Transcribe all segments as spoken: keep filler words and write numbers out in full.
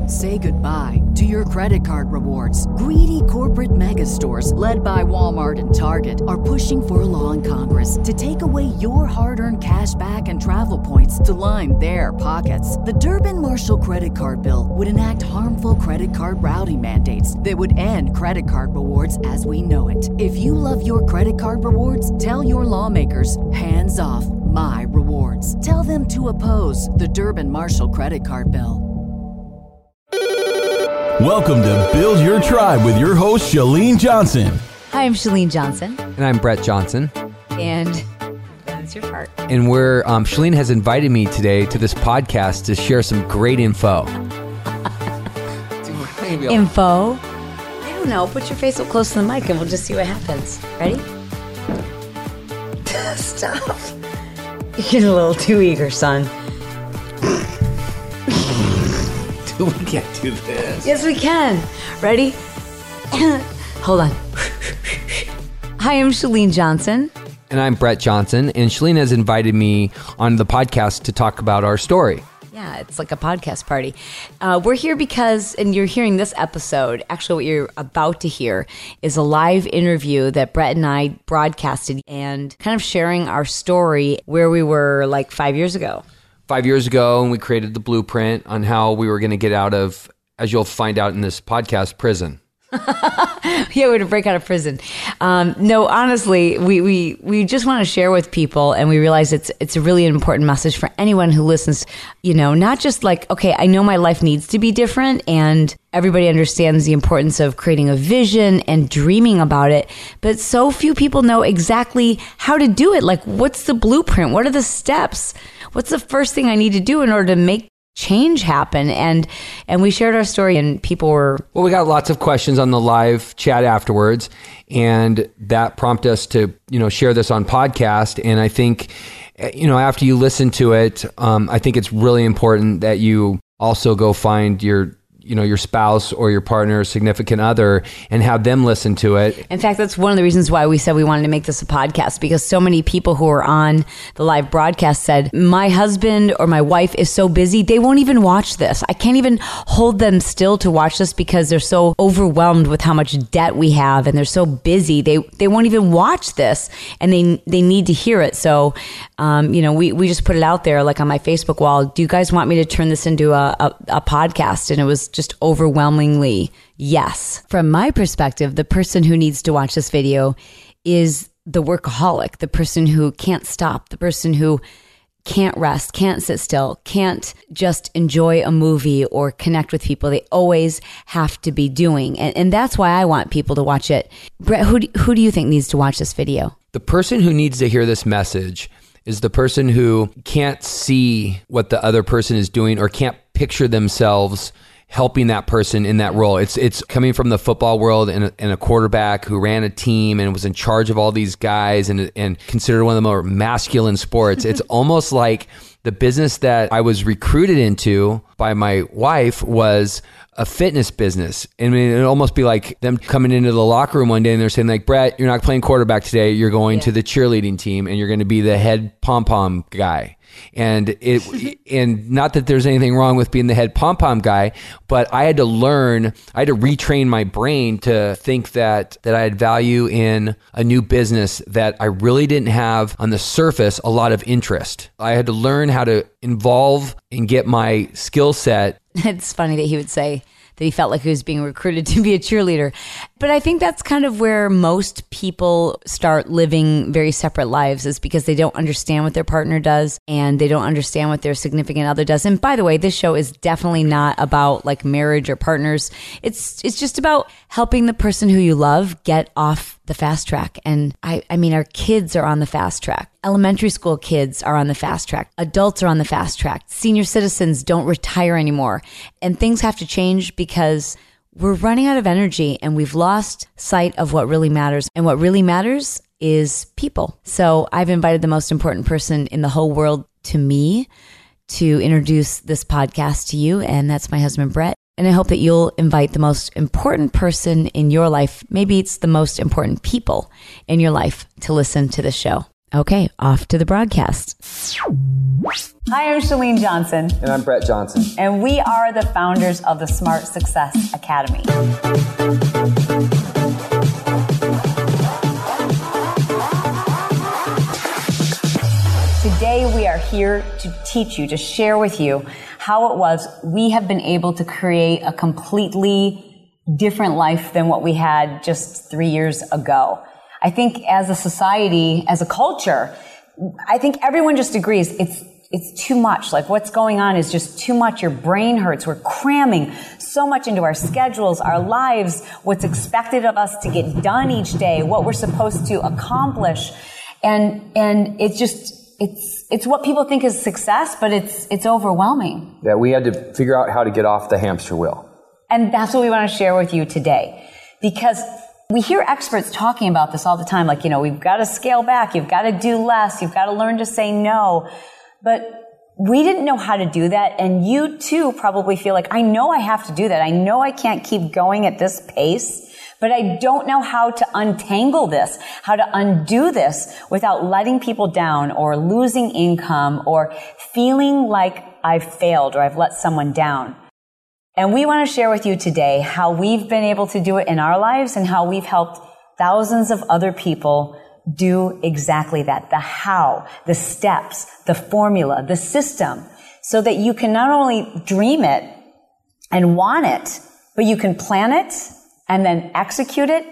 Say goodbye to your credit card rewards. Greedy corporate mega stores, led by Walmart and Target, are pushing for a law in Congress to take away your hard-earned cash back and travel points to line their pockets. The Durbin-Marshall credit card bill would enact harmful credit card routing mandates that would end credit card rewards as we know it. If you love your credit card rewards, tell your lawmakers, hands off my rewards. Tell them to oppose the Durbin-Marshall credit card bill. Welcome to Build Your Tribe with your host, Chalene Johnson. Hi, I'm Chalene Johnson. And I'm Brett Johnson. And that's your part. And we're, um, Chalene has invited me today to this podcast to share some great info. Info? I don't know. Put your face up close to the mic and we'll just see what happens. Ready? Stop. You're getting a little too eager, son. We can't do this. Yes, we can. Ready? Hold on. Hi, I'm Chalene Johnson. And I'm Brett Johnson. And Chalene has invited me on the podcast to talk about our story. Yeah, it's like a podcast party. Uh, we're here because, and you're hearing this episode, actually what you're about to hear is a live interview that Brett and I broadcasted and kind of sharing our story where we were like five years ago. Five years ago, and we created the blueprint on how we were going to get out of, as you'll find out in this podcast, prison. Yeah, we're to break out of prison. Um, no, honestly, we, we, we just want to share with people, and we realize it's it's a really important message for anyone who listens. You know, not just like, okay, I know my life needs to be different, and everybody understands the importance of creating a vision and dreaming about it, but so few people know exactly how to do it. Like, what's the blueprint? What are the steps? What's the first thing I need to do in order to make change happen? And and we shared our story, and people were... Well, we got lots of questions on the live chat afterwards, and that prompted us to, you know, share this on podcast. And I think, you know, after you listen to it, um, I think it's really important that you also go find your, you know, your spouse or your partner, significant other, and have them listen to it. In fact, that's one of the reasons why we said we wanted to make this a podcast, because so many people who are on the live broadcast said, my husband or my wife is so busy, they won't even watch this. I can't even hold them still to watch this because they're so overwhelmed with how much debt we have, and they're so busy. They they won't even watch this, and they they need to hear it. So, um, you know, we, we just put it out there, like on my Facebook wall, do you guys want me to turn this into a, a, a podcast? And it was just overwhelmingly yes. From my perspective, the person who needs to watch this video is the workaholic, the person who can't stop, the person who can't rest, can't sit still, can't just enjoy a movie or connect with people. They always have to be doing. And, and that's why I want people to watch it. Brett, who do, who do you think needs to watch this video? The person who needs to hear this message is the person who can't see what the other person is doing or can't picture themselves helping that person in that role. It's it's coming from the football world, and a, and a quarterback who ran a team and was in charge of all these guys and and considered one of the more masculine sports. It's almost like the business that I was recruited into by my wife was a fitness business. I mean, it'd almost be like them coming into the locker room one day and they're saying like, Brett, you're not playing quarterback today. You're going yeah. to the cheerleading team and you're going to be the head pom-pom guy. And it, and not that there's anything wrong with being the head pom-pom guy, but I had to learn, I had to retrain my brain to think that, that I had value in a new business that I really didn't have on the surface a lot of interest. I had to learn how to involve and get my skill set. It's funny that he would say that he felt like he was being recruited to be a cheerleader. But I think that's kind of where most people start living very separate lives, is because they don't understand what their partner does and they don't understand what their significant other does. And by the way, this show is definitely not about like marriage or partners. It's it's just about helping the person who you love get off the fast track. And I, I mean, our kids are on the fast track. Elementary school kids are on the fast track. Adults are on the fast track. Senior citizens don't retire anymore. And things have to change because we're running out of energy and we've lost sight of what really matters. And what really matters is people. So I've invited the most important person in the whole world to me to introduce this podcast to you. And that's my husband, Brett. And I hope that you'll invite the most important person in your life. Maybe it's the most important people in your life to listen to the show. Okay, off to the broadcast. Hi, I'm Chalene Johnson. And I'm Brett Johnson. And we are the founders of the Smart Success Academy. Today we are here to teach you, to share with you how it was we have been able to create a completely different life than what we had just three years ago. I think as a society, as a culture, I think everyone just agrees it's it's too much. Like what's going on is just too much. Your brain hurts. We're cramming so much into our schedules, our lives, what's expected of us to get done each day, what we're supposed to accomplish. And and it's just it's it's what people think is success, but it's it's overwhelming. Yeah, we had to figure out how to get off the hamster wheel. And that's what we want to share with you today. Because we hear experts talking about this all the time, like, you know, we've got to scale back, you've got to do less, you've got to learn to say no. But we didn't know how to do that, and you too probably feel like, I know I have to do that, I know I can't keep going at this pace, but I don't know how to untangle this, how to undo this without letting people down or losing income or feeling like I've failed or I've let someone down. And we want to share with you today how we've been able to do it in our lives and how we've helped thousands of other people do exactly that. The how, the steps, the formula, the system, so that you can not only dream it and want it, but you can plan it and then execute it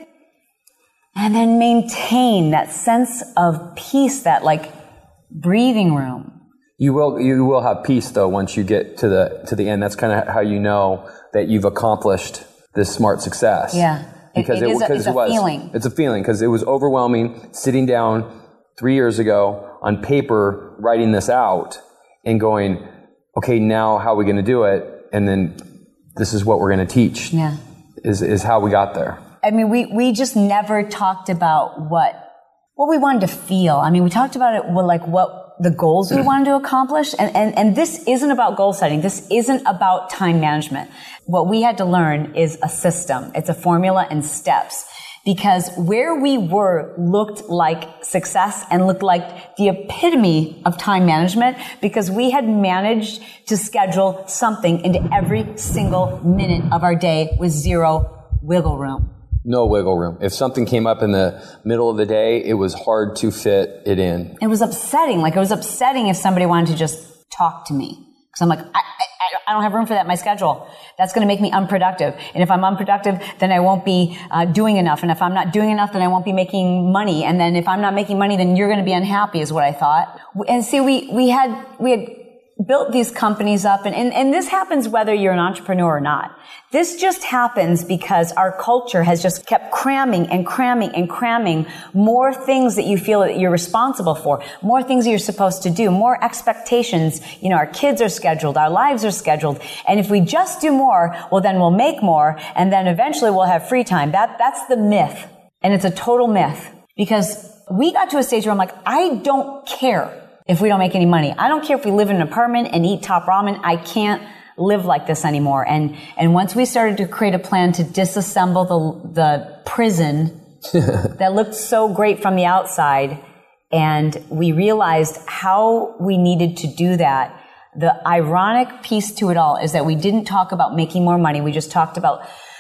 and then maintain that sense of peace, that like breathing room. You will you will have peace though once you get to the to the end. That's kind of how you know that you've accomplished this smart success. Yeah, because it, it, it, is a, it's it a was feeling. It's a feeling because it was overwhelming. Sitting down three years ago on paper, writing this out, and going, okay, now how are we going to do it? And then this is what we're going to teach. Yeah, is is how we got there. I mean, we we just never talked about what what we wanted to feel. I mean, we talked about it well, like what. the goals we wanted to accomplish. And, and, and this isn't about goal setting. This isn't about time management. What we had to learn is a system. It's a formula and steps. Because where we were looked like success and looked like the epitome of time management because we had managed to schedule something into every single minute of our day with zero wiggle room. No wiggle room. If something came up in the middle of the day, it was hard to fit it in. It was upsetting. Like, it was upsetting if somebody wanted to just talk to me. Because I'm like, I, I, I don't have room for that in my schedule. That's going to make me unproductive. And if I'm unproductive, then I won't be uh, doing enough. And if I'm not doing enough, then I won't be making money. And then if I'm not making money, then you're going to be unhappy, is what I thought. And see, we, we had, we had built these companies up, and, and, and this happens whether you're an entrepreneur or not. This just happens because our culture has just kept cramming and cramming and cramming more things that you feel that you're responsible for, more things that you're supposed to do, more expectations. You know, our kids are scheduled, our lives are scheduled, and if we just do more, well, then we'll make more, and then eventually we'll have free time. That, that's the myth, and it's a total myth, because we got to a stage where I'm like, I don't care if we don't make any money. I don't care if we live in an apartment and eat top ramen. I can't live like this anymore. And and once we started to create a plan to disassemble the the prison that looked so great from the outside, and we realized how we needed to do that, the ironic piece to it all is that we didn't talk about making more money. We just talked about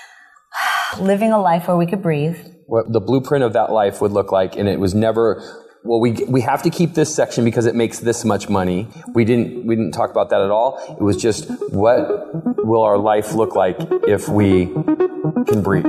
living a life where we could breathe. What the blueprint of that life would look like, and it was never, well, we we have to keep this section because it makes this much money. We didn't we didn't talk about that at all. It was just, what will our life look like if we can breathe?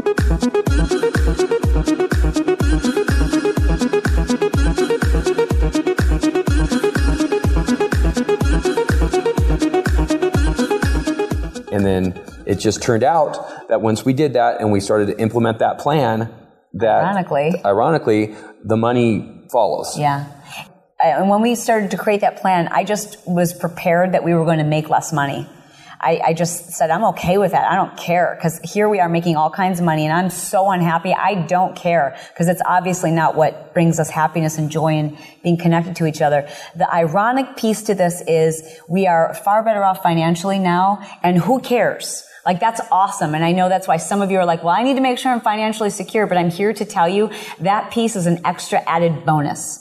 And then it just turned out that once we did that and we started to implement that plan, that ironically, ironically the money follows. Yeah. And when we started to create that plan, I just was prepared that we were going to make less money. I, I just said, I'm okay with that. I don't care, because here we are making all kinds of money and I'm so unhappy. I don't care, because it's obviously not what brings us happiness and joy and being connected to each other. The ironic piece to this is we are far better off financially now, and who cares? Like, that's awesome. And I know that's why some of you are like, well, I need to make sure I'm financially secure, but I'm here to tell you that piece is an extra added bonus.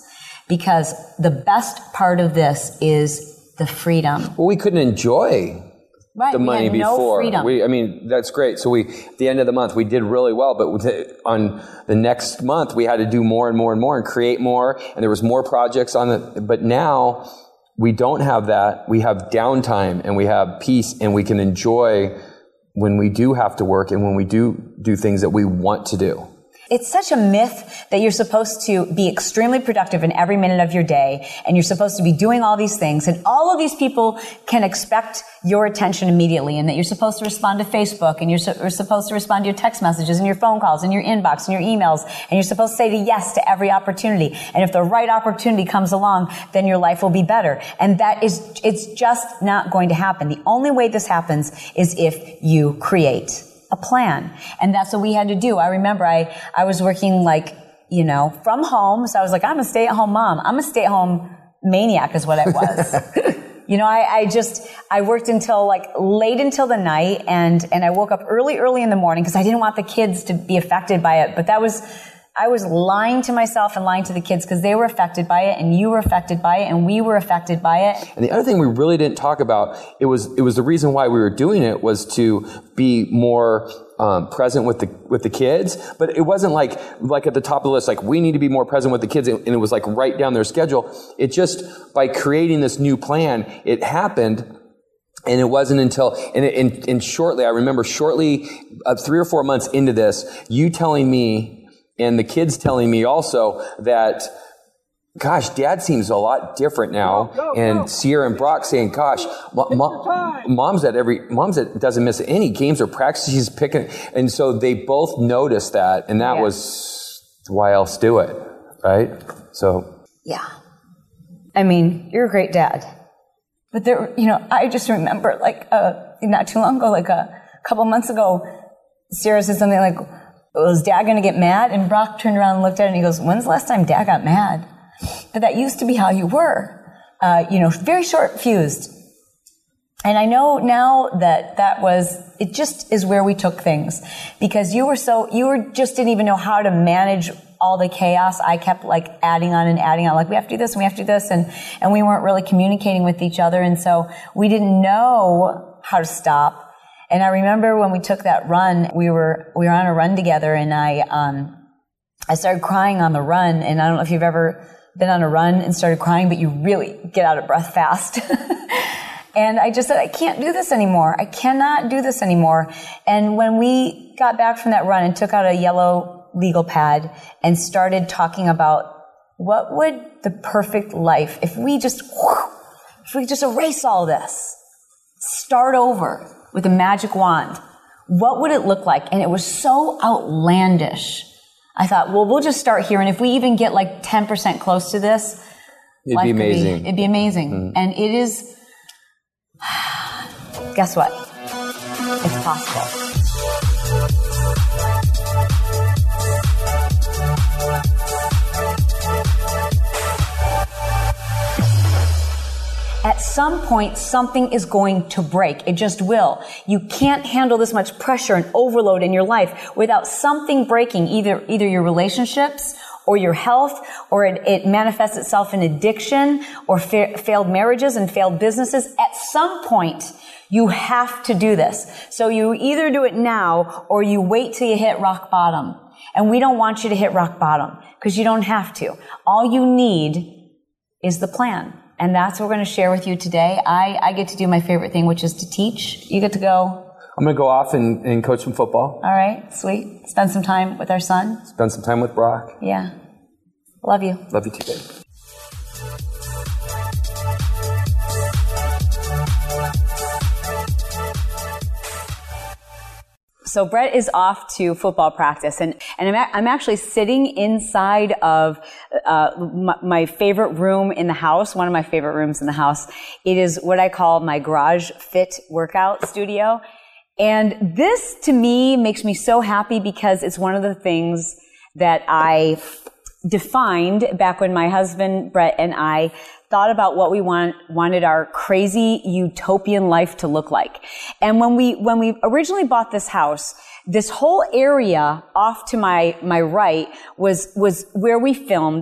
because the best part of this is the freedom. Well, we couldn't enjoy right, the money we had no before. freedom. We, I mean, that's great. So we, at the end of the month, we did really well, but with the, on the next month, we had to do more and more and more and create more, and there was more projects on the, but now we don't have that. We have downtime and we have peace, and we can enjoy when we do have to work and when we do do things that we want to do. It's such a myth that you're supposed to be extremely productive in every minute of your day, and you're supposed to be doing all these things, and all of these people can expect your attention immediately, and that you're supposed to respond to Facebook, and you're, su- you're supposed to respond to your text messages and your phone calls and your inbox and your emails, and you're supposed to say to yes to every opportunity. And if the right opportunity comes along, then your life will be better. And that is, it's just not going to happen. The only way this happens is if you create a plan. And that's what we had to do. I remember I, I was working like, you know, from home. So I was like, I'm a stay-at-home mom. I'm a stay-at-home maniac is what I was. You know, I, I just, I worked until like late until the night, and, and I woke up early, early in the morning because I didn't want the kids to be affected by it. But that was, I was lying to myself and lying to the kids because they were affected by it, and you were affected by it, and we were affected by it. And the other thing we really didn't talk about, it was, it was the reason why we were doing it was to be more Um, present with the with the kids, but it wasn't like like at the top of the list, like we need to be more present with the kids, and it was like right down their schedule. It just, by creating this new plan, it happened, and it wasn't until and, it, and, and shortly, I remember shortly, uh, three or four months into this, you telling me and the kids telling me also that, gosh, Dad seems a lot different now. Go, go, and go. Sierra and Brock saying, gosh, mo- mo- mom's at every, mom's at, doesn't miss any games or practice. She's picking. And so they both noticed that. And that yeah. was why else do it. Right. So. Yeah. I mean, you're a great dad. But there, you know, I just remember like, uh, not too long ago, like a couple months ago, Sierra said something like, was Dad going to get mad? And Brock turned around and looked at it and he goes, when's the last time Dad got mad? But that used to be how you were, uh, you know, very short fused. And I know now that that was, it just is where we took things, because you were so, you were just didn't even know how to manage all the chaos. I kept like adding on and adding on, like we have to do this and we have to do this. And, and we weren't really communicating with each other. And so we didn't know how to stop. And I remember when we took that run, we were, we were on a run together, and I, um, I started crying on the run. And I don't know if you've ever been on a run and started crying, but you really get out of breath fast. And I just said, I can't do this anymore. I cannot do this anymore. And when we got back from that run and took out a yellow legal pad and started talking about what would the perfect life, if we just, if we just erase all this, start over with a magic wand, what would it look like? And it was so outlandish. I thought, well, we'll just start here. And if we even get like ten percent close to this, it'd be amazing. Be, it'd be amazing. Mm-hmm. And it is, guess what? It's possible. At some point, something is going to break. It just will. You can't handle this much pressure and overload in your life without something breaking, either, either your relationships or your health, or it, it manifests itself in addiction or fa- failed marriages and failed businesses. At some point, you have to do this. So you either do it now or you wait till you hit rock bottom. And we don't want you to hit rock bottom because you don't have to. All you need is the plan. And that's what we're going to share with you today. I, I get to do my favorite thing, which is to teach. You get to go. I'm going to go off and, and coach some football. All right. Sweet. Spend some time with our son. Spend some time with Brock. Yeah. Love you. Love you too, babe. So Brett is off to football practice, and, and I'm, a, I'm actually sitting inside of uh, my, my favorite room in the house, one of my favorite rooms in the house. It is what I call my garage fit workout studio. And this, to me, makes me so happy because it's one of the things that I defined back when my husband, Brett, and I thought about what we want, wanted our crazy utopian life to look like. And when we, when we originally bought this house, this whole area off to my, my right was, was where we filmed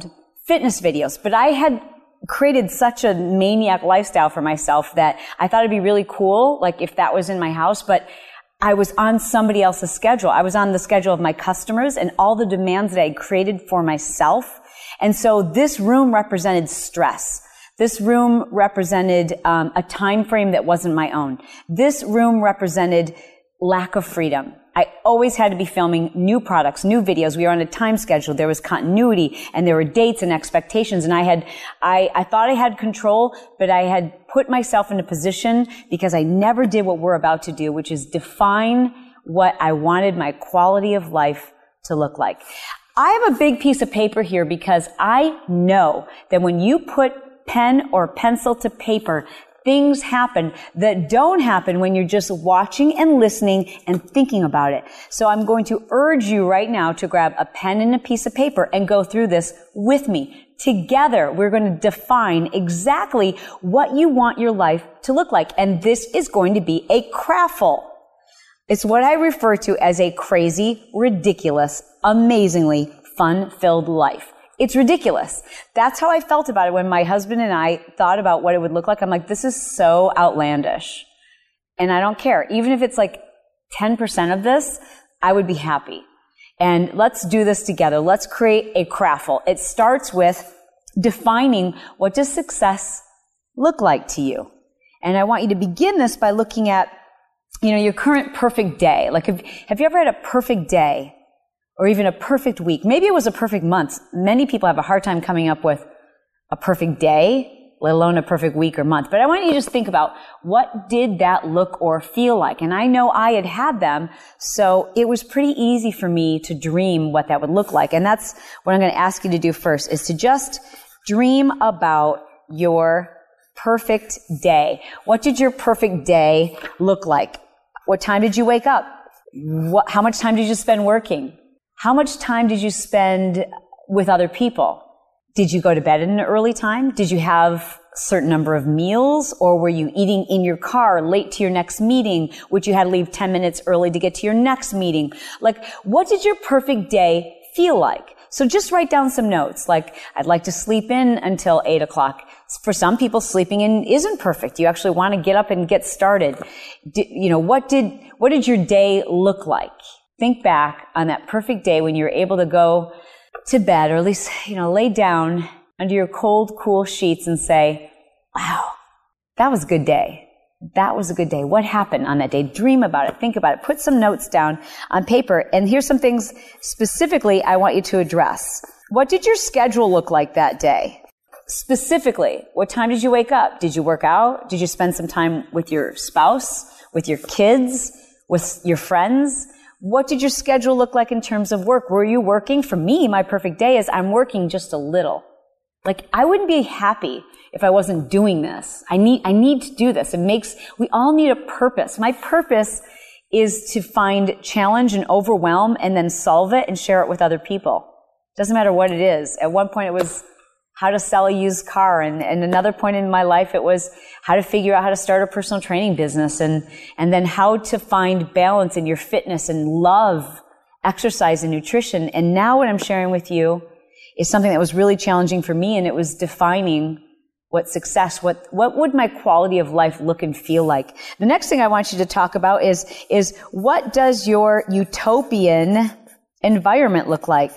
fitness videos, but I had created such a maniac lifestyle for myself that I thought it'd be really cool, like if that was in my house, but I was on somebody else's schedule. I was on the schedule of my customers and all the demands that I had created for myself. And so this room represented stress. This room represented um, a time frame that wasn't my own. This room represented lack of freedom. I always had to be filming new products, new videos. We were on a time schedule. There was continuity and there were dates and expectations. And I had, I, I thought I had control, but I had put myself in a position because I never did what we're about to do, which is define what I wanted my quality of life to look like. I have a big piece of paper here because I know that when you put pen or pencil to paper, things happen that don't happen when you're just watching and listening and thinking about it. So I'm going to urge you right now to grab a pen and a piece of paper and go through this with me. Together, we're going to define exactly what you want your life to look like. And this is going to be a craftful. It's what I refer to as a crazy, ridiculous, amazingly fun-filled life. It's ridiculous. That's how I felt about it when my husband and I thought about what it would look like. I'm like, this is so outlandish. And I don't care. Even if it's like ten percent of this, I would be happy. And let's do this together. Let's create a craftful. It starts with defining what does success look like to you. And I want you to begin this by looking at, you know, your current perfect day. Like, have, have you ever had a perfect day? Or even a perfect week. Maybe it was a perfect month. Many people have a hard time coming up with a perfect day, let alone a perfect week or month. But I want you to just think about what did that look or feel like? And I know I had had them, so it was pretty easy for me to dream what that would look like. And that's what I'm going to ask you to do first, is to just dream about your perfect day. What did your perfect day look like? What time did you wake up? What, how much time did you spend working? How much time did you spend with other people? Did you go to bed at an early time? Did you have a certain number of meals? Or were you eating in your car late to your next meeting, which you had to leave ten minutes early to get to your next meeting? Like, what did your perfect day feel like? So just write down some notes. Like, I'd like to sleep in until eight o'clock. For some people, sleeping in isn't perfect. You actually want to get up and get started. Did, you know, what did, what did your day look like? Think back on that perfect day when you were able to go to bed, or at least, you know, lay down under your cold, cool sheets and say, wow, that was a good day. That was a good day. What happened on that day? Dream about it. Think about it. Put some notes down on paper. And here's some things specifically I want you to address. What did your schedule look like that day? Specifically, what time did you wake up? Did you work out? Did you spend some time with your spouse, with your kids, with your friends? What did your schedule look like in terms of work? Were you working? For me, my perfect day is I'm working just a little. Like, I wouldn't be happy if I wasn't doing this. I need, I need to do this. It makes, we all need a purpose. My purpose is to find challenge and overwhelm and then solve it and share it with other people. Doesn't matter what it is. At one point it was how to sell a used car. And, and another point in my life, it was how to figure out how to start a personal training business, and, and then how to find balance in your fitness and love exercise and nutrition. And now what I'm sharing with you is something that was really challenging for me, and it was defining what success, what, what would my quality of life look and feel like? The next thing I want you to talk about is, is what does your utopian environment look like?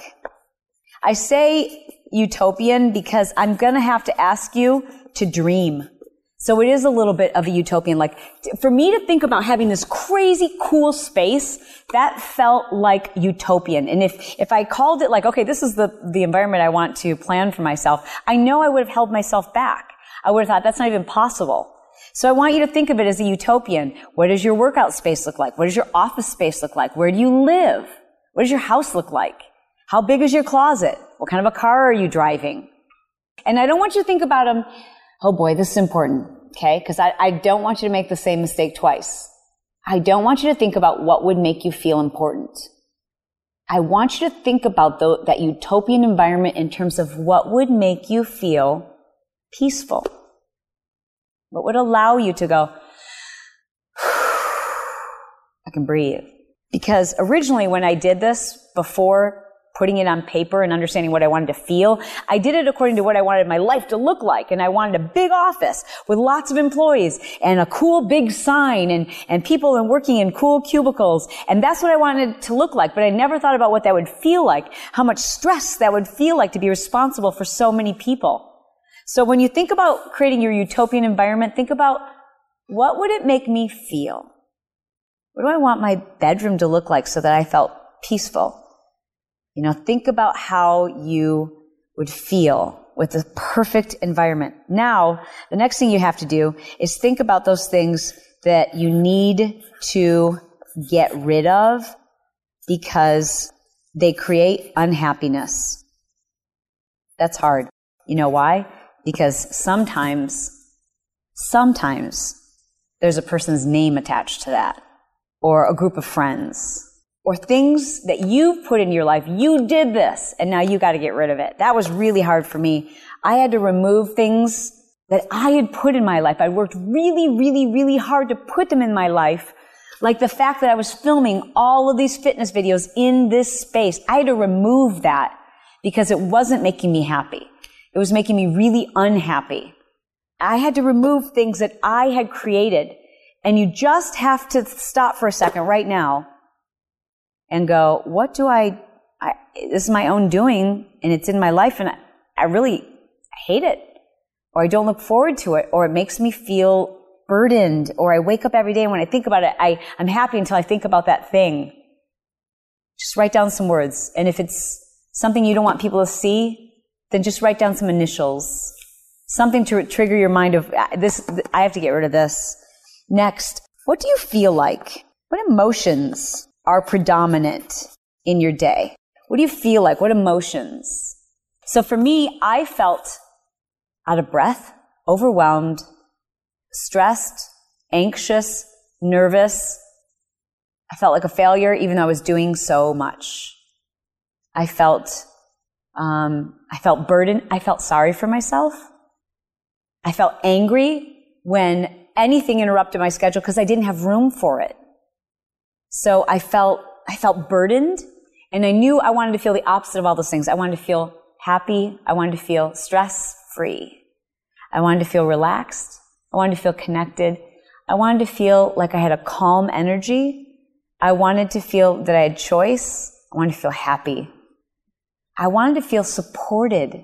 I say utopian because I'm going to have to ask you to dream. So it is a little bit of a utopian. Like, for me to think about having this crazy cool space, that felt like utopian. And if, if I called it like, okay, this is the, the environment I want to plan for myself, I know I would have held myself back. I would have thought that's not even possible. So I want you to think of it as a utopian. What does your workout space look like? What does your office space look like? Where do you live? What does your house look like? How big is your closet? What kind of a car are you driving? And I don't want you to think about them, oh boy, this is important, okay? Because I, I don't want you to make the same mistake twice. I don't want you to think about what would make you feel important. I want you to think about the, that utopian environment in terms of what would make you feel peaceful. What would allow you to go, I can breathe. Because originally when I did this before putting it on paper and understanding what I wanted to feel. I did it according to what I wanted my life to look like. And I wanted a big office with lots of employees and a cool big sign and, and people and working in cool cubicles. And that's what I wanted it to look like. But I never thought about what that would feel like, how much stress that would feel like to be responsible for so many people. So when you think about creating your utopian environment, think about, what would it make me feel? What do I want my bedroom to look like so that I felt peaceful? You know, think about how you would feel with the perfect environment. Now, the next thing you have to do is think about those things that you need to get rid of because they create unhappiness. That's hard. You know why? Because sometimes, sometimes there's a person's name attached to that, or a group of friends, or things that you've put in your life. You did this, and now you got to get rid of it. That was really hard for me. I had to remove things that I had put in my life. I worked really, really, really hard to put them in my life, like the fact that I was filming all of these fitness videos in this space. I had to remove that because it wasn't making me happy. It was making me really unhappy. I had to remove things that I had created. And you just have to stop for a second right now and go, what do I, I this is my own doing, and it's in my life, and I, I really hate it, or I don't look forward to it, or it makes me feel burdened, or I wake up every day and when I think about it, I, I'm happy until I think about that thing. Just write down some words. And if it's something you don't want people to see, then just write down some initials. Something to trigger your mind of, this, I have to get rid of this. Next, what do you feel like? What emotions are predominant in your day? What do you feel like? What emotions? So for me, I felt out of breath, overwhelmed, stressed, anxious, nervous. I felt like a failure even though I was doing so much. I felt, um, I felt burdened. I felt sorry for myself. I felt angry when anything interrupted my schedule because I didn't have room for it. So I felt, I felt burdened, and I knew I wanted to feel the opposite of all those things. I wanted to feel happy. I wanted to feel stress-free. I wanted to feel relaxed. I wanted to feel connected. I wanted to feel like I had a calm energy. I wanted to feel that I had choice. I wanted to feel happy. I wanted to feel supported.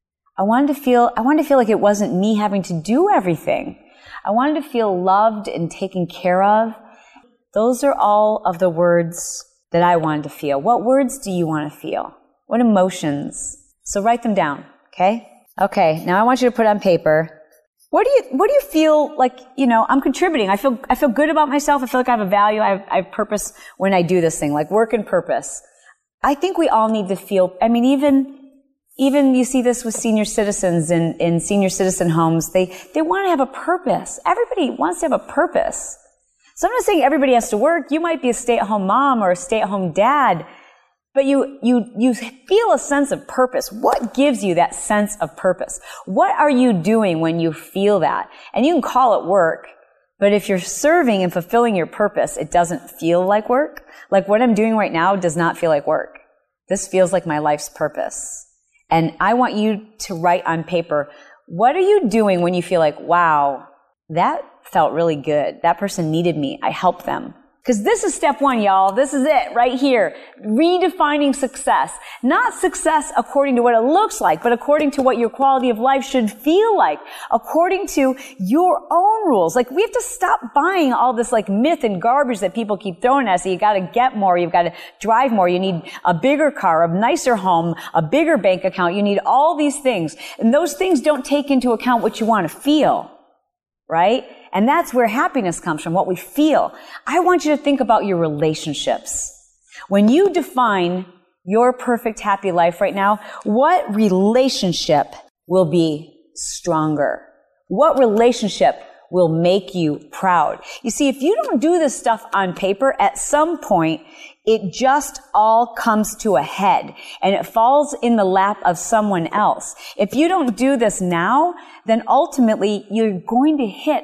I wanted to feel, I wanted to feel like it wasn't me having to do everything. I wanted to feel loved and taken care of. Those are all of the words that I wanted to feel. What words do you want to feel? What emotions? So write them down, okay? Okay, now I want you to put on paper. What do you, what do you feel like, you know, I'm contributing. I feel, I feel good about myself. I feel like I have a value. I have, I have purpose when I do this thing, like work and purpose. I think we all need to feel, I mean, even, even you see this with senior citizens in, in senior citizen homes. They, they want to have a purpose. Everybody wants to have a purpose. So I'm not saying everybody has to work. You might be a stay-at-home mom or a stay-at-home dad, but you, you, you feel a sense of purpose. What gives you that sense of purpose? What are you doing when you feel that? And you can call it work, but if you're serving and fulfilling your purpose, it doesn't feel like work. Like what I'm doing right now does not feel like work. This feels like my life's purpose. And I want you to write on paper, what are you doing when you feel like, wow, that felt really good. That person needed me. I helped them. Because this is step one, y'all. This is it right here. Redefining success. Not success according to what it looks like, but according to what your quality of life should feel like. According to your own rules. Like, we have to stop buying all this like myth and garbage that people keep throwing at us. You gotta get more. You've gotta drive more. You need a bigger car, a nicer home, a bigger bank account. You need all these things. And those things don't take into account what you want to feel. Right? And that's where happiness comes from, what we feel. I want you to think about your relationships. When you define your perfect happy life right now, what relationship will be stronger? What relationship will make you proud? You see, if you don't do this stuff on paper, at some point, it just all comes to a head and it falls in the lap of someone else. If you don't do this now, then ultimately you're going to hit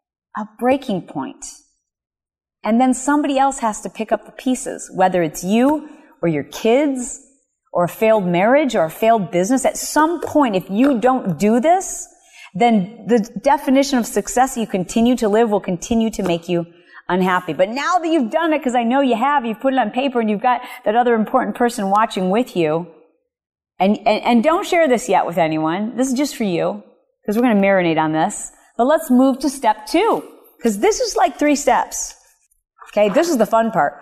a breaking point. And then somebody else has to pick up the pieces, whether it's you or your kids or a failed marriage or a failed business. At some point, if you don't do this, then the definition of success you continue to live will continue to make you unhappy. But now that you've done it, because I know you have, you've put it on paper and you've got that other important person watching with you, and, and, and don't share this yet with anyone. This is just for you, because we're going to marinate on this. But let's move to step two, because this is like three steps. Okay, this is the fun part.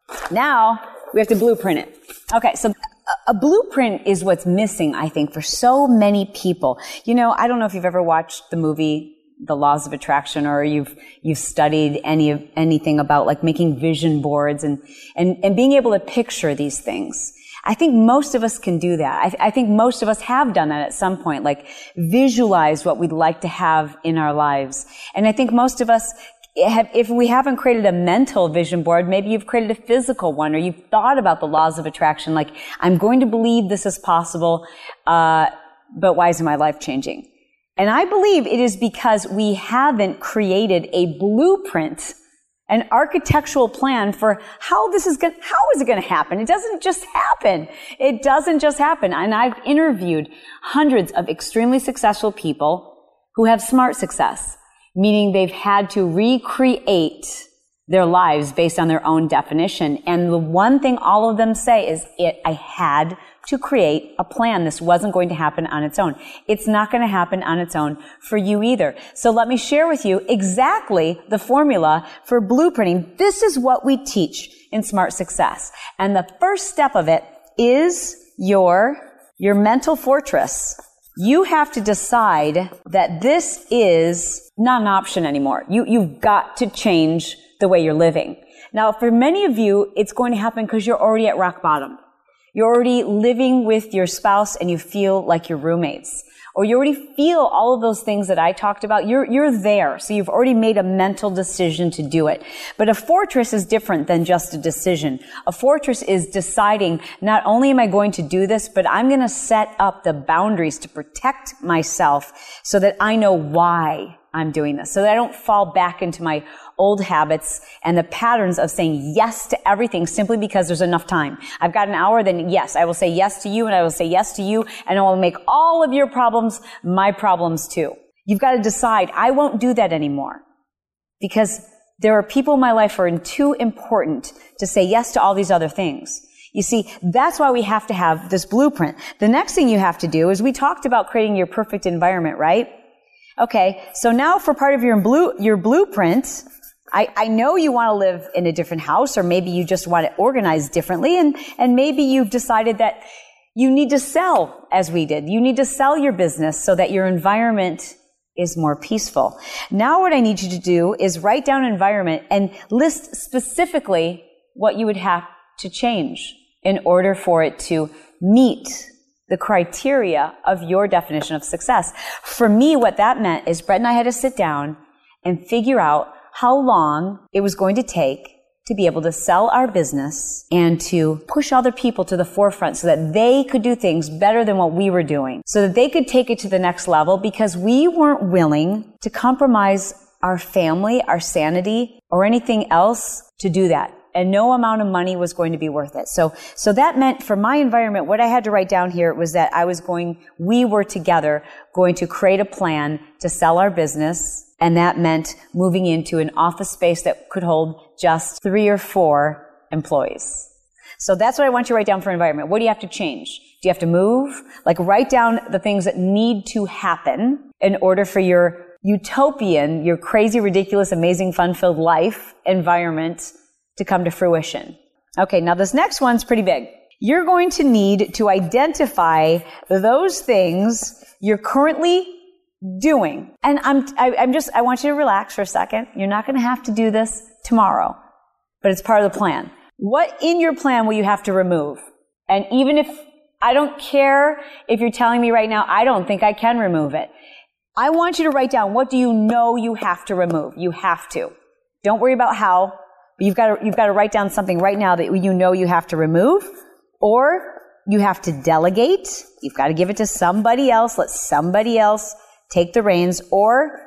Now, we have to blueprint it. Okay, so a blueprint is what's missing, I think, for so many people. You know, I don't know if you've ever watched the movie The Laws of Attraction, or you've you've studied any of anything about like making vision boards and and and being able to picture these things. I think most of us can do that. I, th- I think most of us have done that at some point, like visualize what we'd like to have in our lives. And I think most of us have, if we haven't created a mental vision board, maybe you've created a physical one, or you've thought about the laws of attraction, like, I'm going to believe this is possible, uh, but why isn't my life changing? And I believe it is because we haven't created a blueprint, an architectural plan for how this is going, how is it going to happen? It doesn't just happen. It doesn't just happen. And I've interviewed hundreds of extremely successful people who have smart success, meaning they've had to recreate their lives based on their own definition. And the one thing all of them say is, it, I had to create a plan. This wasn't going to happen on its own. It's not going to happen on its own for you either. So let me share with you exactly the formula for blueprinting. This is what we teach in Smart Success. And the first step of it is your, your mental fortress. You have to decide that this is not an option anymore. You, you've got to change the way you're living. Now, for many of you, it's going to happen because you're already at rock bottom. You're already living with your spouse and you feel like you're roommates. Or you already feel all of those things that I talked about. You're, you're there. So you've already made a mental decision to do it. But a fortress is different than just a decision. A fortress is deciding, not only am I going to do this, but I'm going to set up the boundaries to protect myself so that I know why I'm doing this. So that I don't fall back into my old habits and the patterns of saying yes to everything simply because there's enough time. I've got an hour, then yes, I will say yes to you, and I will say yes to you, and I will make all of your problems my problems too. You've got to decide, I won't do that anymore, because there are people in my life who are too important to say yes to all these other things. You see, that's why we have to have this blueprint. The next thing you have to do is, we talked about creating your perfect environment, right? Okay, so now for part of your blue, your blueprint, I, I know you want to live in a different house, or maybe you just want it organized differently, and, and maybe you've decided that you need to sell, as we did. You need to sell your business so that your environment is more peaceful. Now what I need you to do is write down environment and list specifically what you would have to change in order for it to meet the criteria of your definition of success. For me, what that meant is Brett and I had to sit down and figure out how long it was going to take to be able to sell our business and to push other people to the forefront so that they could do things better than what we were doing, so that they could take it to the next level, because we weren't willing to compromise our family, our sanity, or anything else to do that. And no amount of money was going to be worth it. So, so that meant for my environment, what I had to write down here was that I was going, we were together going to create a plan to sell our business. And that meant moving into an office space that could hold just three or four employees. So that's what I want you to write down for environment. What do you have to change? Do you have to move? Like, write down the things that need to happen in order for your utopian, your crazy, ridiculous, amazing, fun-filled life environment to come to fruition. Okay, now this next one's pretty big. You're going to need to identify those things you're currently doing. And I'm, I, I'm just, I want you to relax for a second. You're not going to have to do this tomorrow, but it's part of the plan. What in your plan will you have to remove? And even if, I don't care if you're telling me right now, I don't think I can remove it. I want you to write down, what do you know you have to remove? You have to. Don't worry about how. But you've got to, you've got to write down something right now that you know you have to remove, or you have to delegate. You've got to give it to somebody else. Let somebody else take the reins, or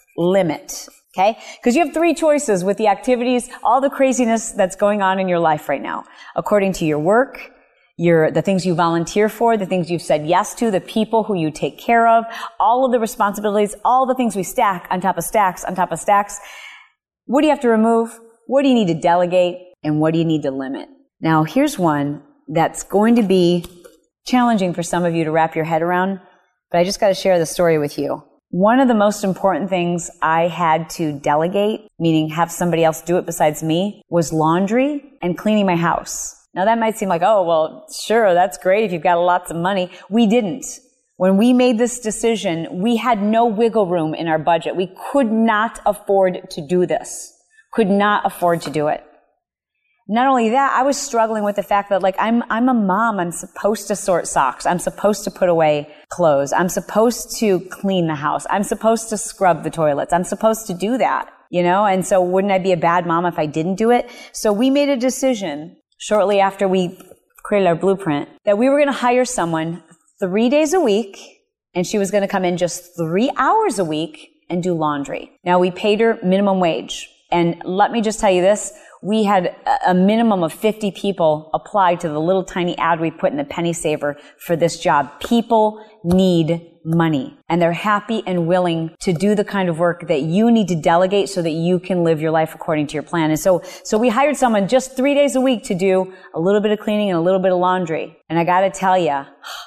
limit. Okay? Because you have three choices with the activities, all the craziness that's going on in your life right now. According to your work, your, the things you volunteer for, the things you've said yes to, the people who you take care of, all of the responsibilities, all the things we stack on top of stacks on top of stacks. What do you have to remove? What do you need to delegate? And what do you need to limit? Now, here's one that's going to be challenging for some of you to wrap your head around, but I just got to share the story with you. One of the most important things I had to delegate, meaning have somebody else do it besides me, was laundry and cleaning my house. Now that might seem like, oh, well, sure, that's great if you've got lots of money. We didn't. When we made this decision, we had no wiggle room in our budget. We could not afford to do this. Could not afford to do it. Not only that, I was struggling with the fact that, like, I'm, I'm a mom. I'm supposed to sort socks. I'm supposed to put away clothes. I'm supposed to clean the house. I'm supposed to scrub the toilets. I'm supposed to do that, you know? And so wouldn't I be a bad mom if I didn't do it? So we made a decision shortly after we created our blueprint that we were going to hire someone three days a week, and she was going to come in just three hours a week and do laundry. Now, we paid her minimum wage. And let me just tell you this. We had a minimum of fifty people apply to the little tiny ad we put in the Penny Saver for this job. People need money, and they're happy and willing to do the kind of work that you need to delegate so that you can live your life according to your plan. And so, so we hired someone just three days a week to do a little bit of cleaning and a little bit of laundry. And I got to tell you,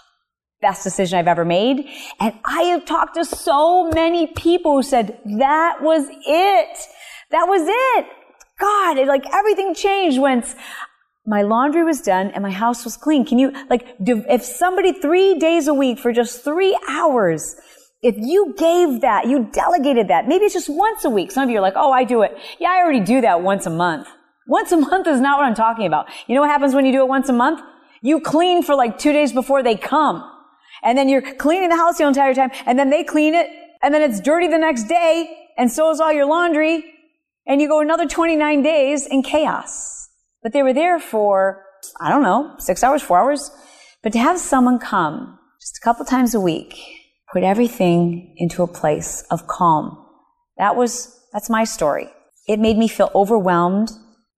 best decision I've ever made. And I have talked to so many people who said, that was it. That was it. God, it, like everything changed once my laundry was done and my house was clean. Can you, like, do, if somebody three days a week for just three hours, if you gave that, you delegated that, maybe it's just once a week. Some of you are like, oh, I do it. Yeah, I already do that once a month. Once a month is not what I'm talking about. You know what happens when you do it once a month? You clean for like two days before they come. And then you're cleaning the house the entire time, and then they clean it, and then it's dirty the next day, and so is all your laundry. And you go another twenty-nine days in chaos. But they were there for, I don't know, six hours, four hours. But to have someone come just a couple times a week, put everything into a place of calm, that was, that's my story. It made me feel overwhelmed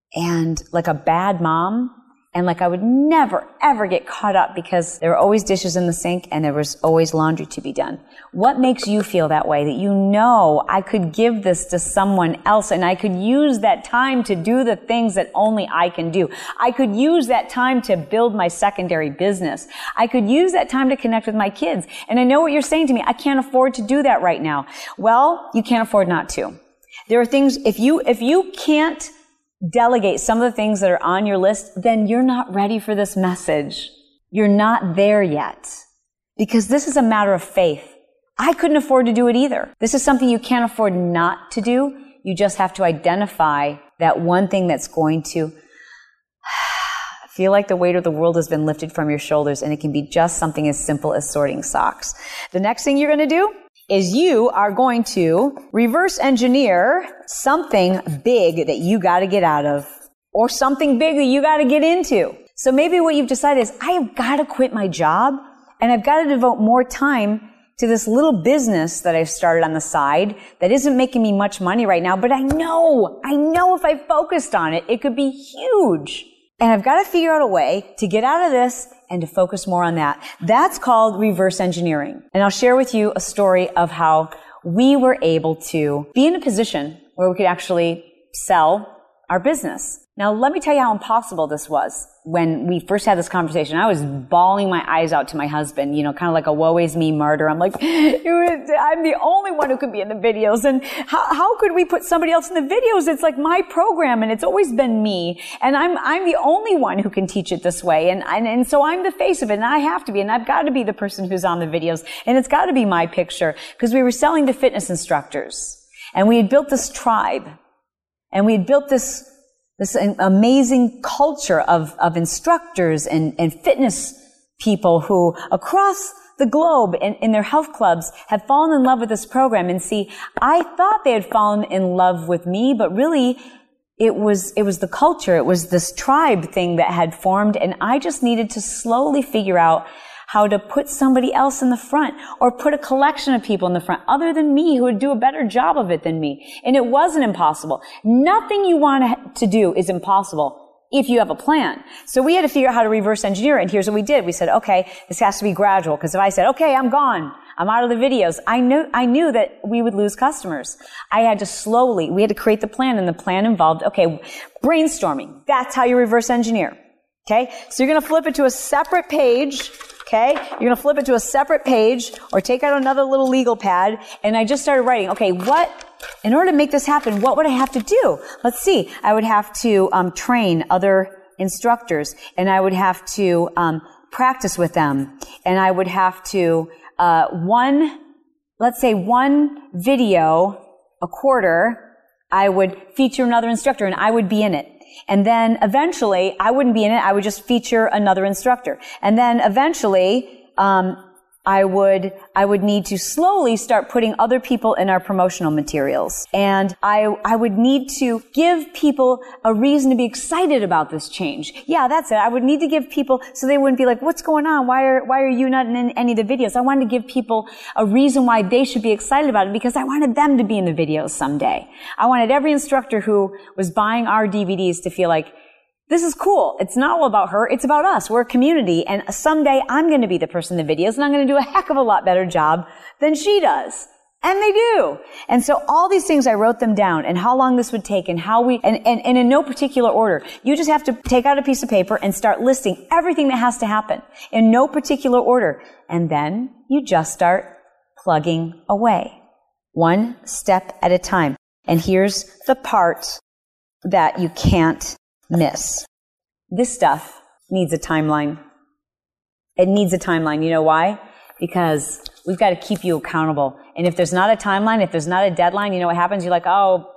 and like a bad mom. And like I would never, ever get caught up because there were always dishes in the sink and there was always laundry to be done. What makes you feel that way? That you know I could give this to someone else and I could use that time to do the things that only I can do. I could use that time to build my secondary business. I could use that time to connect with my kids. And I know what you're saying to me. I can't afford to do that right now. Well, you can't afford not to. There are things, if you, if you can't delegate some of the things that are on your list, then you're not ready for this message. You're not there yet. Because this is a matter of faith. I couldn't afford to do it either. This is something you can't afford not to do. You just have to identify that one thing that's going to feel like the weight of the world has been lifted from your shoulders, and it can be just something as simple as sorting socks. The next thing you're going to do is you are going to reverse engineer something big that you got to get out of, or something big that you got to get into. So maybe what you've decided is, I have got to quit my job and I've got to devote more time to this little business that I've started on the side that isn't making me much money right now, but I know, I know if I focused on it, it could be huge. And I've got to figure out a way to get out of this and to focus more on that. That's called reverse engineering. And I'll share with you a story of how we were able to be in a position where we could actually sell our business. Now, let me tell you how impossible this was. When we first had this conversation, I was bawling my eyes out to my husband, you know, kind of like a woe is me martyr. I'm like, I'm the only one who could be in the videos. And how, how could we put somebody else in the videos? It's like my program, and it's always been me. And I'm, I'm the only one who can teach it this way. And, and, and so I'm the face of it, and I have to be. And I've got to be the person who's on the videos. And it's got to be my picture, because we were selling to fitness instructors. And we had built this tribe. And we had built this This amazing culture of, of instructors and, and fitness people who across the globe in, in their health clubs have fallen in love with this program. And see, I thought they had fallen in love with me, but really it was, it was the culture. It was this tribe thing that had formed. And I just needed to slowly figure out how to put somebody else in the front, or put a collection of people in the front other than me who would do a better job of it than me. And it wasn't impossible. Nothing you want to do is impossible if you have a plan. So we had to figure out how to reverse engineer it. And here's what we did. We said, okay, this has to be gradual. Because if I said, okay, I'm gone, I'm out of the videos, I knew, I knew that we would lose customers. I had to slowly, we had to create the plan, and the plan involved, okay, brainstorming. That's how you reverse engineer. Okay? So you're going to flip it to a separate page. Okay? You're going to flip it to a separate page or take out another little legal pad. And I just started writing, okay, what, in order to make this happen, what would I have to do? Let's see. I would have to um, train other instructors, and I would have to um, practice with them, and I would have to, uh, one, let's say one video a quarter, I would feature another instructor, and I would be in it. And then eventually, I wouldn't be in it. I would just feature another instructor. And then eventually, um, I would, I would need to slowly start putting other people in our promotional materials. And I, I would need to give people a reason to be excited about this change. Yeah, that's it. I would need to give people, so they wouldn't be like, what's going on? Why are, why are you not in any of the videos? I wanted to give people a reason why they should be excited about it, because I wanted them to be in the videos someday. I wanted every instructor who was buying our D V Ds to feel like, this is cool. It's not all about her. It's about us. We're a community. And someday I'm going to be the person in the videos, and I'm going to do a heck of a lot better job than she does. And they do. And so all these things, I wrote them down, and how long this would take, and how we, and, and, and in no particular order. You just have to take out a piece of paper and start listing everything that has to happen in no particular order. And then you just start plugging away, one step at a time. And here's the part that you can't miss. This stuff needs a timeline. It needs a timeline. You know why? Because we've got to keep you accountable. And if there's not a timeline, if there's not a deadline, you know what happens? You're like, oh,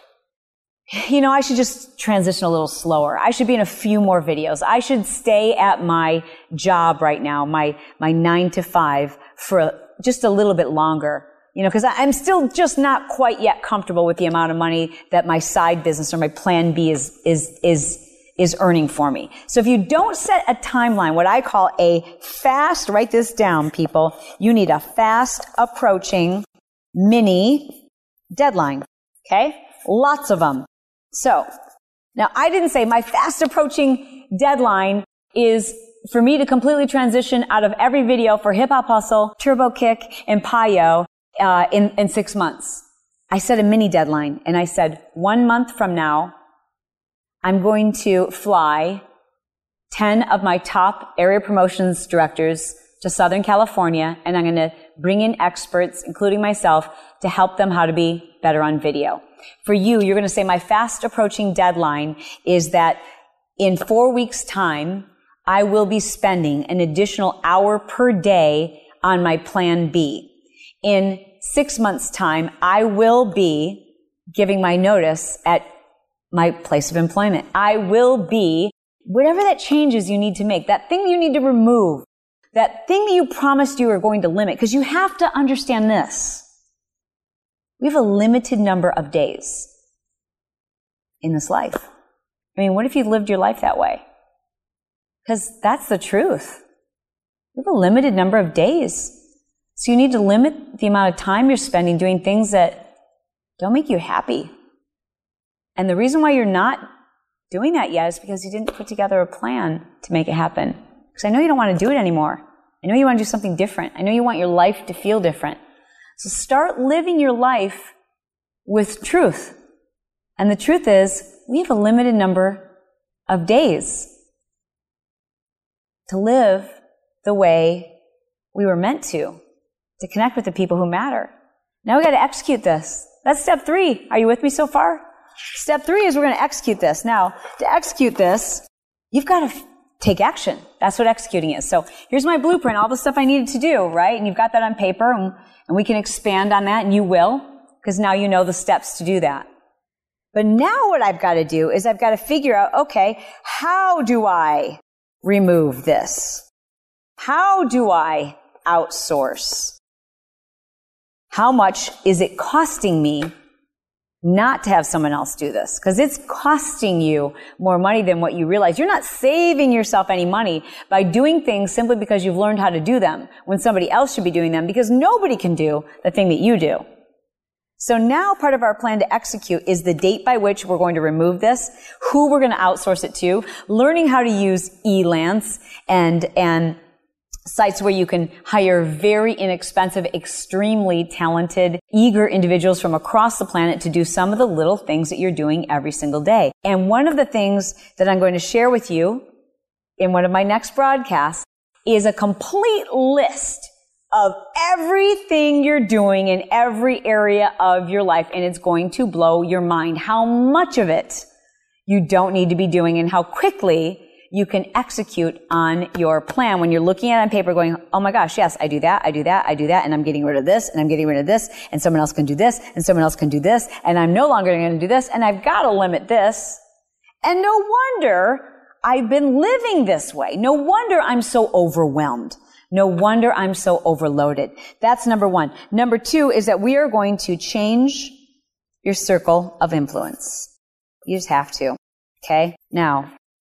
you know, I should just transition a little slower. I should be in a few more videos. I should stay at my job right now, my, my nine to five for just a little bit longer. You know, because I'm still just not quite yet comfortable with the amount of money that my side business or my plan B is, is, is, is earning for me. So if you don't set a timeline, what I call a fast, write this down, people, you need a fast approaching mini deadline. Okay? Lots of them. So, now I didn't say my fast approaching deadline is for me to completely transition out of every video for Hip Hop Hustle, Turbo Kick, and Payo Uh, in, in six months. I set a mini deadline, and I said, one month from now, I'm going to fly ten of my top area promotions directors to Southern California, and I'm going to bring in experts, including myself, to help them how to be better on video. For you, you're going to say my fast approaching deadline is that in four weeks' time, I will be spending an additional hour per day on my plan B. In six months' time, I will be giving my notice at my place of employment. I will be, whatever that changes you need to make, that thing you need to remove, that thing that you promised you were going to limit, because you have to understand this. We have a limited number of days in this life. I mean, what if you lived your life that way? Because that's the truth. We have a limited number of days. So you need to limit the amount of time you're spending doing things that don't make you happy. And the reason why you're not doing that yet is because you didn't put together a plan to make it happen. Because I know you don't want to do it anymore. I know you want to do something different. I know you want your life to feel different. So start living your life with truth. And the truth is, we have a limited number of days to live the way we were meant to. To connect with the people who matter. Now we got to execute this. That's step three. Are you with me so far? Step three is we're going to execute this. Now, to execute this, you've got to f- take action. That's what executing is. So here's my blueprint, all the stuff I needed to do, right? And you've got that on paper, and, and we can expand on that, and you will, because now you know the steps to do that. But now what I've got to do is I've got to figure out, okay, how do I remove this? How do I outsource? How much is it costing me not to have someone else do this? Because it's costing you more money than what you realize. You're not saving yourself any money by doing things simply because you've learned how to do them when somebody else should be doing them, because nobody can do the thing that you do. So now part of our plan to execute is the date by which we're going to remove this, who we're going to outsource it to, learning how to use Elance and, and sites where you can hire very inexpensive, extremely talented, eager individuals from across the planet to do some of the little things that you're doing every single day. And one of the things that I'm going to share with you in one of my next broadcasts is a complete list of everything you're doing in every area of your life, and it's going to blow your mind how much of it you don't need to be doing and how quickly you can execute on your plan when you're looking at it on paper going, oh my gosh, yes, I do that, I do that, I do that, and I'm getting rid of this, and I'm getting rid of this, and someone else can do this, and someone else can do this, and I'm no longer going to do this, and I've got to limit this. And no wonder I've been living this way. No wonder I'm so overwhelmed. No wonder I'm so overloaded. That's number one. Number two is that we are going to change your circle of influence. You just have to. Okay? Now,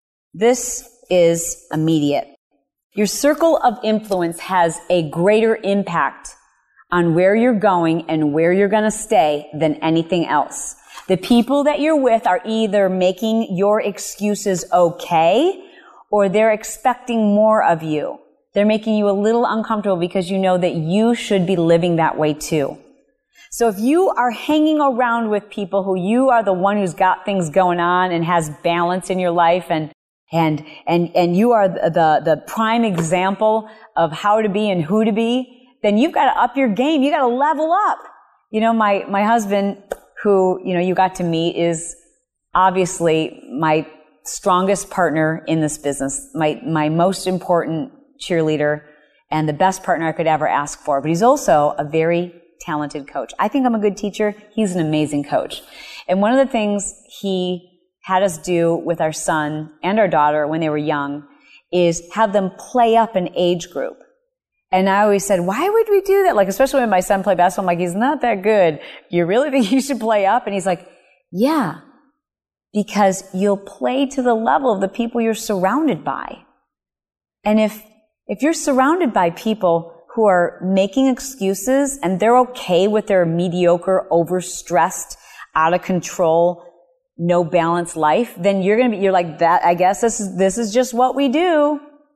this is immediate. Your circle of influence has a greater impact on where you're going and where you're going to stay than anything else. The people that you're with are either making your excuses okay or they're expecting more of you. They're making you a little uncomfortable because you know that you should be living that way too. So if you are hanging around with people who you are the one who's got things going on and has balance in your life and and and and you are the the, the prime example of how to be and who to be, then you've got to up your game. You got to level up. You know, my my husband, who, you know, you got to meet, is obviously my strongest partner in this business, my my most important cheerleader and the best partner I could ever ask for. But he's also a very talented coach. I think I'm a good teacher. He's an amazing coach. And one of the things he had us do with our son and our daughter when they were young is have them play up an age group. And I always said, why would we do that? Like, especially when my son played basketball, I'm like, he's not that good. You really think you should play up? And he's like, yeah, because you'll play to the level of the people you're surrounded by. And if If you're surrounded by people who are making excuses and they're okay with their mediocre, overstressed, out of control, no balance life, then you're going to be, you're like, that, I guess this is, this is just what we do.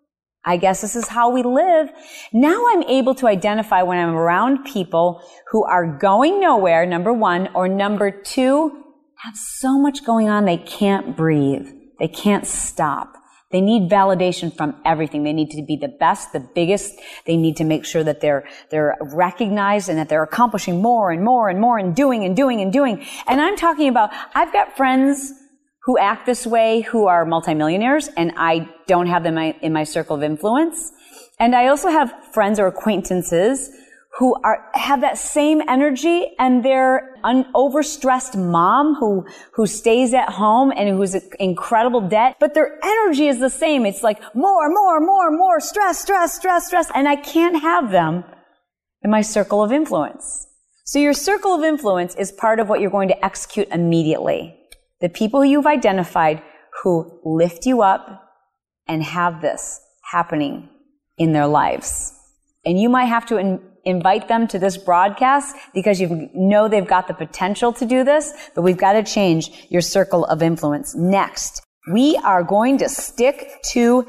I guess this is how we live. Now I'm able to identify when I'm around people who are going nowhere, number one, or number two, have so much going on they can't breathe. They can't stop. They need validation from everything. They need to be the best, the biggest. They need to make sure that they're, they're recognized and that they're accomplishing more and more and more and doing and doing and doing. And I'm talking about, I've got friends who act this way, who are multimillionaires, and I don't have them in my, in my circle of influence. And I also have friends or acquaintances who are, have that same energy, and they're an overstressed mom who, who stays at home and who's in incredible debt, but their energy is the same. It's like more, more, more, more, stress, stress, stress, stress, and I can't have them in my circle of influence. So your circle of influence is part of what you're going to execute immediately. The people you've identified who lift you up and have this happening in their lives. And you might have to in, invite them to this broadcast because you know they've got the potential to do this, but we've got to change your circle of influence. Next, we are going to stick to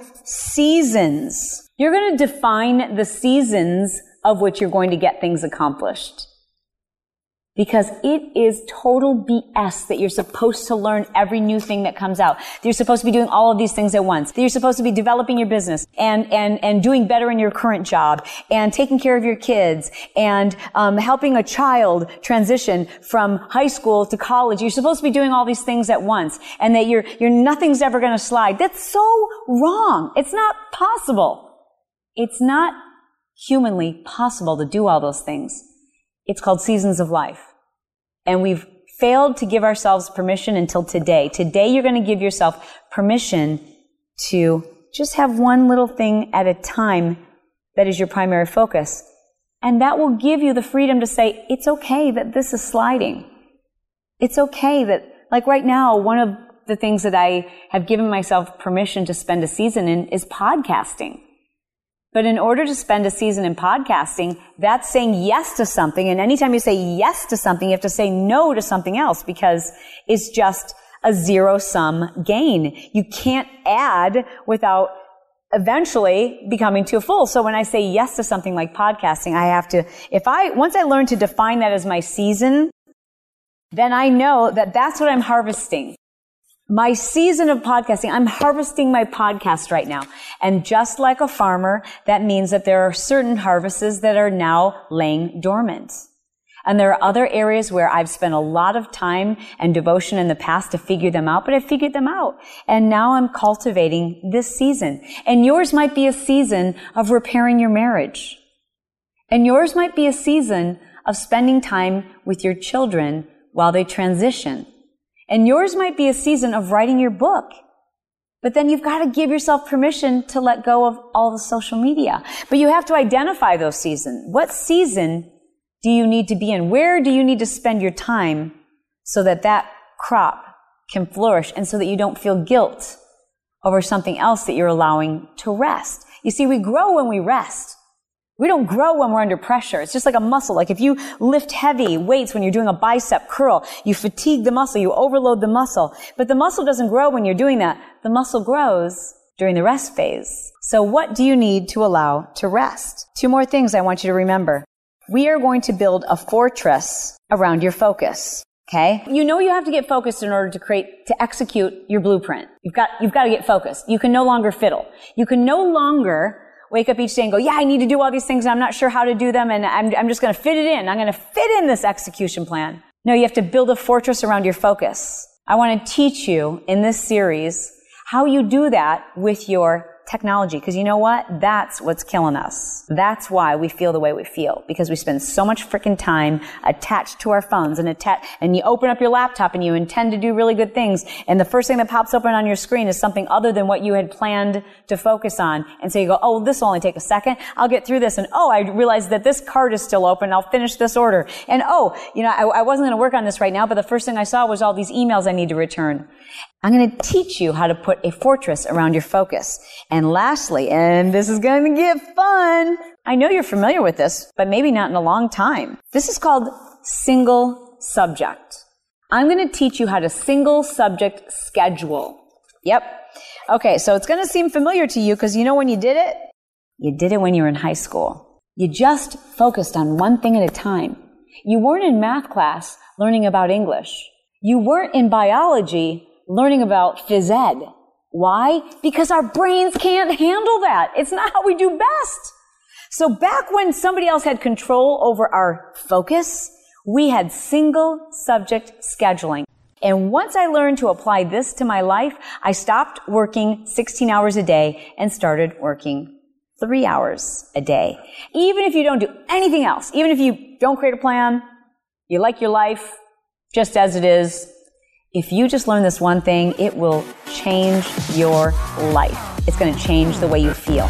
seasons. You're going to define the seasons of which you're going to get things accomplished. Because it is total B S that you're supposed to learn every new thing that comes out. That you're supposed to be doing all of these things at once. That you're supposed to be developing your business and and and doing better in your current job and taking care of your kids and um, helping a child transition from high school to college. You're supposed to be doing all these things at once, and that you're you're nothing's ever going to slide. That's so wrong. It's not possible. It's not humanly possible to do all those things. It's called seasons of life. And we've failed to give ourselves permission until today. Today, you're going to give yourself permission to just have one little thing at a time that is your primary focus. And that will give you the freedom to say, it's okay that this is sliding. It's okay that, like right now, one of the things that I have given myself permission to spend a season in is podcasting. But in order to spend a season in podcasting, that's saying yes to something. And anytime you say yes to something, you have to say no to something else because it's just a zero-sum gain. You can't add without eventually becoming too full. So when I say yes to something like podcasting, I have to, if I, once I learn to define that as my season, then I know that that's what I'm harvesting. My season of podcasting, I'm harvesting my podcast right now. And just like a farmer, that means that there are certain harvests that are now laying dormant. And there are other areas where I've spent a lot of time and devotion in the past to figure them out, but I figured them out. And now I'm cultivating this season. And yours might be a season of repairing your marriage. And yours might be a season of spending time with your children while they transition. And yours might be a season of writing your book. But then you've got to give yourself permission to let go of all the social media. But you have to identify those seasons. What season do you need to be in? Where do you need to spend your time so that that crop can flourish and so that you don't feel guilt over something else that you're allowing to rest? You see, we grow when we rest. We don't grow when we're under pressure. It's just like a muscle. Like if you lift heavy weights when you're doing a bicep curl, you fatigue the muscle, you overload the muscle. But the muscle doesn't grow when you're doing that. The muscle grows during the rest phase. So what do you need to allow to rest? Two more things I want you to remember. We are going to build a fortress around your focus. Okay? You know you have to get focused in order to create, to execute your blueprint. You've got, you've got to get focused. You can no longer fiddle. You can no longer wake up each day and go, yeah, I need to do all these things and I'm not sure how to do them and I'm, I'm just going to fit it in. I'm going to fit in this execution plan. No, you have to build a fortress around your focus. I want to teach you in this series how you do that with your technology. Because you know what? That's what's killing us. That's why we feel the way we feel. Because we spend so much freaking time attached to our phones and attach, and you open up your laptop and you intend to do really good things. And the first thing that pops open on your screen is something other than what you had planned to focus on. And so you go, oh, this will only take a second. I'll get through this. And oh, I realized that this card is still open. I'll finish this order. And oh, you know, I, I wasn't going to work on this right now, but the first thing I saw was all these emails I need to return. I'm going to teach you how to put a fortress around your focus. And lastly, and this is going to get fun, I know you're familiar with this, but maybe not in a long time. This is called single subject. I'm going to teach you how to single subject schedule. Yep. Okay, so it's going to seem familiar to you because you know when you did it? You did it when you were in high school. You just focused on one thing at a time. You weren't in math class learning about English. You weren't in biology learning about phys ed. Why? Because our brains can't handle that. It's not how we do best. So back when somebody else had control over our focus, we had single subject scheduling. And once I learned to apply this to my life, I stopped working sixteen hours a day and started working three hours a day. Even if you don't do anything else, even if you don't create a plan, you like your life just as it is, if you just learn this one thing, it will change your life. It's going to change the way you feel.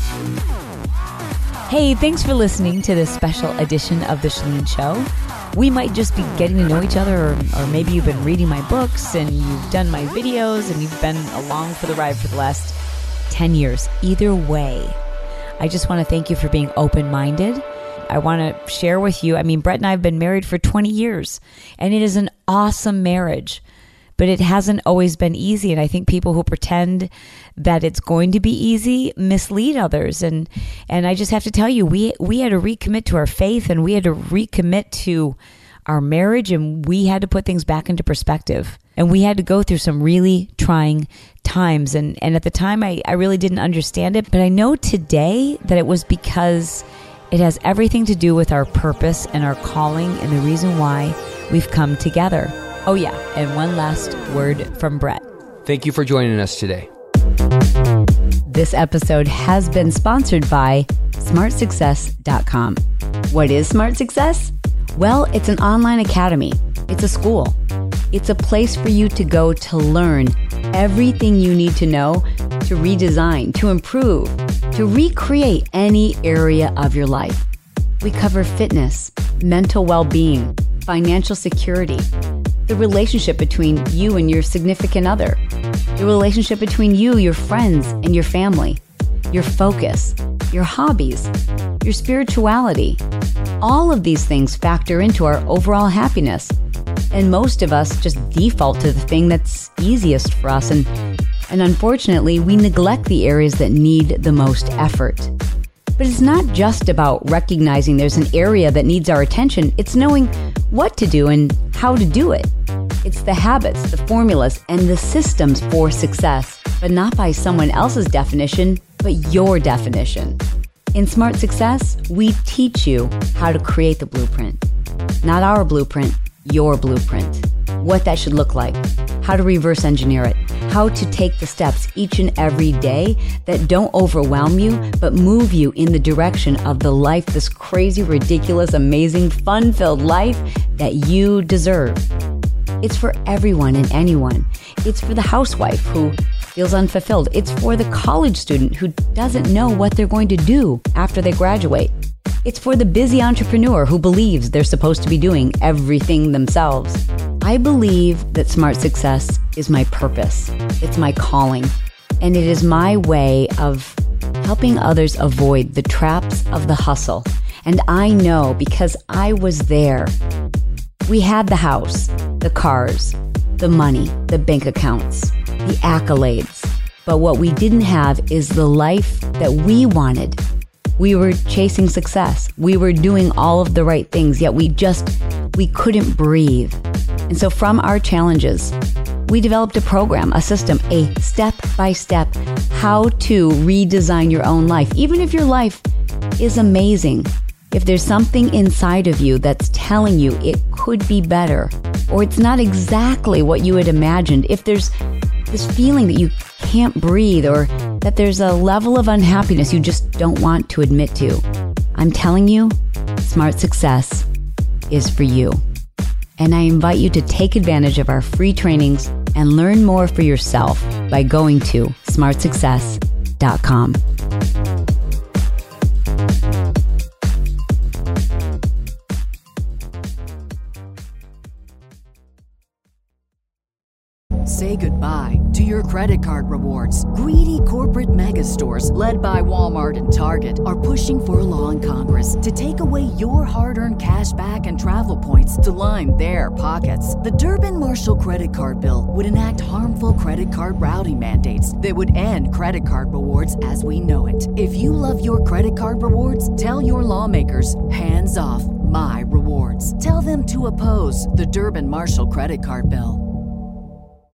Hey, thanks for listening to this special edition of The Chalene Show. We might just be getting to know each other, or, or maybe you've been reading my books and you've done my videos and you've been along for the ride for the last ten years. Either way, I just want to thank you for being open-minded. I want to share with you, I mean, Brett and I have been married for twenty years, and it is an awesome marriage, but it hasn't always been easy. And I think people who pretend that it's going to be easy mislead others. And and I just have to tell you, we we had to recommit to our faith, and we had to recommit to our marriage, and we had to put things back into perspective. And we had to go through some really trying times. And, and at the time, I, I really didn't understand it. But I know today that it was because it has everything to do with our purpose and our calling and the reason why we've come together. Oh yeah, and one last word from Brett. Thank you for joining us today. This episode has been sponsored by smart success dot com. What is Smart Success? Well, it's an online academy. It's a school. It's a place for you to go to learn everything you need to know to redesign, to improve, to recreate any area of your life. We cover fitness, mental well-being, financial security, the relationship between you and your significant other, the relationship between you, your friends, and your family, your focus, your hobbies, your spirituality. All of these things factor into our overall happiness. And most of us just default to the thing that's easiest for us. And, and unfortunately, we neglect the areas that need the most effort. But it's not just about recognizing there's an area that needs our attention. It's knowing what to do and how to do it. It's the habits, the formulas, and the systems for success, but not by someone else's definition, but your definition. In Smart Success, we teach you how to create the blueprint. Not our blueprint, your blueprint. What that should look like, how to reverse engineer it, how to take the steps each and every day that don't overwhelm you, but move you in the direction of the life, this crazy, ridiculous, amazing, fun-filled life that you deserve. It's for everyone and anyone. It's for the housewife who feels unfulfilled. It's for the college student who doesn't know what they're going to do after they graduate. It's for the busy entrepreneur who believes they're supposed to be doing everything themselves. I believe that Smart Success is my purpose. It's my calling. And it is my way of helping others avoid the traps of the hustle. And I know because I was there. We had the house, the cars, the money, the bank accounts, the accolades. But what we didn't have is the life that we wanted. We were chasing success. We were doing all of the right things, yet we just, we couldn't breathe. And so from our challenges, we developed a program, a system, a step-by-step how to redesign your own life. Even if your life is amazing, if there's something inside of you that's telling you it could be better, or it's not exactly what you had imagined, if there's this feeling that you can't breathe, or that there's a level of unhappiness you just don't want to admit to, I'm telling you, Smart Success is for you. And I invite you to take advantage of our free trainings and learn more for yourself by going to smart success dot com. Say goodbye to your credit card rewards. Greedy corporate mega stores, led by Walmart and Target, are pushing for a law in Congress to take away your hard-earned cash back and travel points to line their pockets. The Durbin-Marshall credit card bill would enact harmful credit card routing mandates that would end credit card rewards as we know it. If you love your credit card rewards, tell your lawmakers, hands off my rewards. Tell them to oppose the Durbin-Marshall credit card bill.